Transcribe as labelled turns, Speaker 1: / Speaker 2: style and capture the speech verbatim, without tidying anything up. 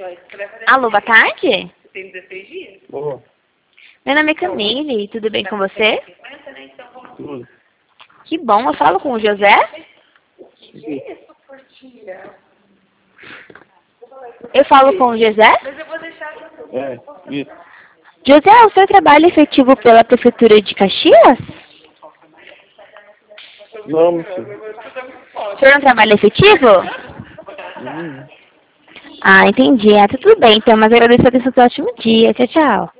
Speaker 1: Alô, boa tarde?
Speaker 2: Tem dezesseis dias?
Speaker 3: Boa.
Speaker 1: Meu nome é Camille, tudo bem com você?
Speaker 3: Tudo.
Speaker 1: Que bom, eu falo com o José? Eu falo com o José?
Speaker 3: É, isso.
Speaker 1: José, o seu trabalho é efetivo pela Prefeitura de Caxias?
Speaker 3: Não, meu filho.
Speaker 1: O senhor não trabalha efetivo?
Speaker 3: Hum.
Speaker 1: Ah, entendi. Ah, tudo bem, então, mas agradeço a atenção, um ótimo dia. Tchau, tchau.